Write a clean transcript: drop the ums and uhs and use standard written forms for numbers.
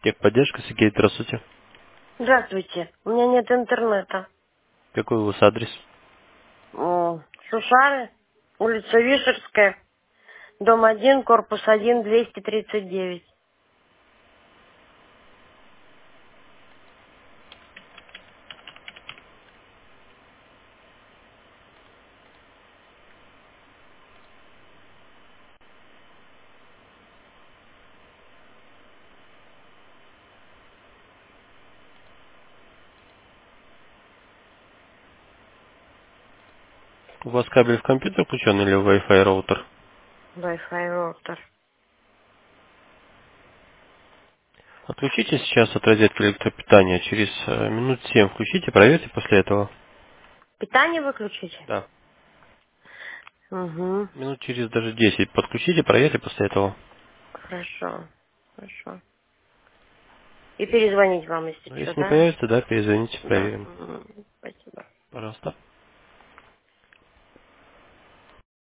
Техподдержка, Сергей, здравствуйте. Здравствуйте. У меня нет интернета. Какой у вас адрес? Шушары, улица Вишерская, дом 1, корпус 1, 239. У вас кабель в компьютер включен или Wi-Fi роутер? Wi-Fi роутер. Отключите сейчас от розетки электропитания. Через минут 7 включите, проверьте после этого. Питание выключить? Да. Угу. Минут через даже 10 подключите, проверьте после этого. Хорошо. Хорошо. И перезвонить вам, если Ну, что, если не да? появится, да, перезвоните, Да. проверим. Спасибо. Пожалуйста.